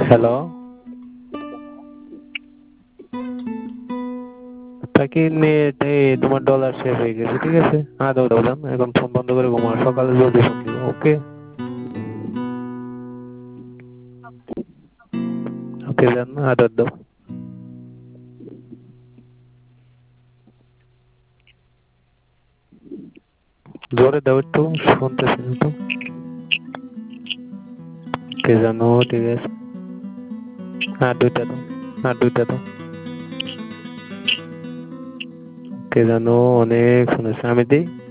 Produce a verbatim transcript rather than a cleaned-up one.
Hello. থাকি net এই তোমার ডলার শেষ হয়ে গেছে ঠিক আছে আর দাও দাও জান এখন ফোন বন্ধ করে ঘুমাও সকালে জলদি ফোন দিও ওকে ওকে জান আদর দাও জোরে দাও একটু শুনতেছি না তো কে জানো ঠিক আছে আর দুইটা দাও আর দুইটা দাও কে জানো অনেক শুনেছে আমি দিই